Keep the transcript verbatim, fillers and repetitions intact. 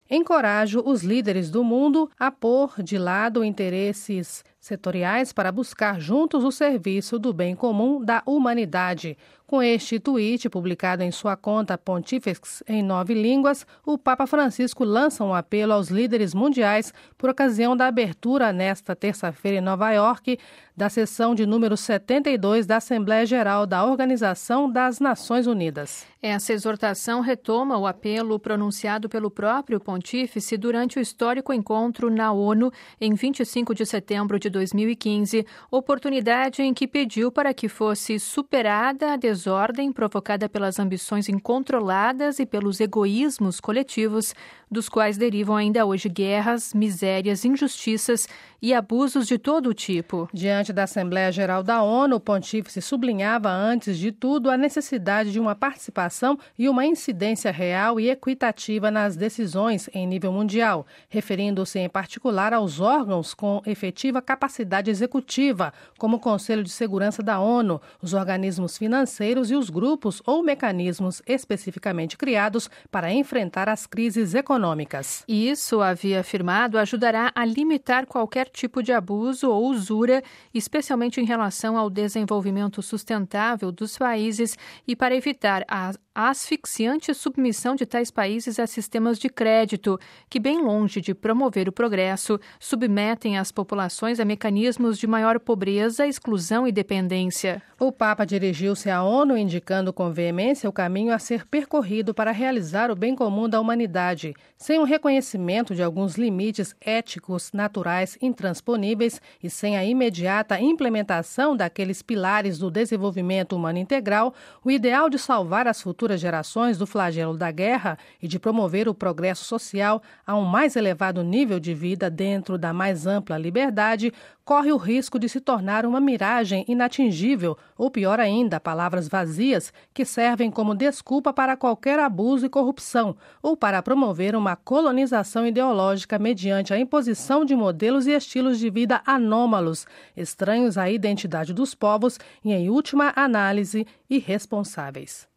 Encorajo os líderes do mundo a pôr de lado interesses setoriais para buscar juntos o serviço do bem comum da humanidade. Com este tweet, publicado em sua conta Pontifex em nove línguas, o Papa Francisco lança um apelo aos líderes mundiais por ocasião da abertura, nesta terça-feira em Nova York, da sessão de número setenta e dois da Assembleia Geral da Organização das Nações Unidas. Essa exortação retoma o apelo pronunciado pelo próprio Pontífice durante o histórico encontro na ONU em vinte e cinco de setembro de dois mil e quinze, oportunidade em que pediu para que fosse superada a desordem provocada pelas ambições incontroladas e pelos egoísmos coletivos, dos quais derivam ainda hoje guerras, misérias, injustiças e abusos de todo o tipo. Diante da Assembleia Geral da ONU, o Pontífice sublinhava, antes de tudo, a necessidade de uma participação e uma incidência real e equitativa nas decisões em nível mundial, referindo-se em particular aos órgãos com efetiva capacidade executiva, como o Conselho de Segurança da ONU, os organismos financeiros e os grupos ou mecanismos especificamente criados para enfrentar as crises econômicas. Isso, havia afirmado, ajudará a limitar qualquer tipo de abuso ou usura, especialmente em relação ao desenvolvimento sustentável dos países e para evitar a asfixiante submissão de tais países a sistemas de crédito, que, bem longe de promover o progresso, submetem as populações a mecanismos de maior pobreza, exclusão e dependência. O Papa dirigiu-se à ONU indicando com veemência o caminho a ser percorrido para realizar o bem comum da humanidade, sem o reconhecimento de alguns limites éticos naturais intransponíveis e sem a imediata implementação daqueles pilares do desenvolvimento humano integral. O ideal de salvar as futuras gerações do flagelo da guerra e de promover o progresso social a um mais elevado nível de vida dentro da mais ampla liberdade, corre o risco de se tornar uma miragem inatingível, ou pior ainda, palavras vazias que servem como desculpa para qualquer abuso e corrupção, ou para promover uma colonização ideológica mediante a imposição de modelos e estilos de vida anômalos, estranhos à identidade dos povos e, em última análise, irresponsáveis.